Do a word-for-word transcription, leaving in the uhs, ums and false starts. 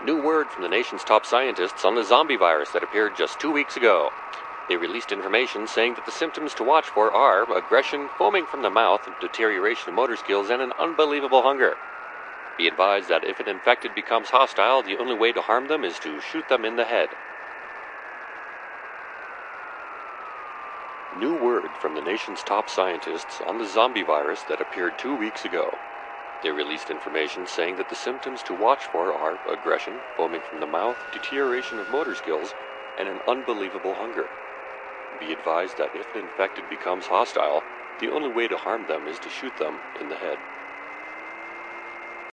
New word from the nation's top scientists on the zombie virus that appeared just two weeks ago. They released information saying that the symptoms to watch for are aggression, foaming from the mouth, deterioration of motor skills, and an unbelievable hunger. Be advised that if an infected becomes hostile, the only way to harm them is to shoot them in the head. New word from the nation's top scientists on the zombie virus that appeared two weeks ago. They released information saying that the symptoms to watch for are aggression, foaming from the mouth, deterioration of motor skills, and an unbelievable hunger. Be advised that if an infected becomes hostile, the only way to harm them is to shoot them in the head.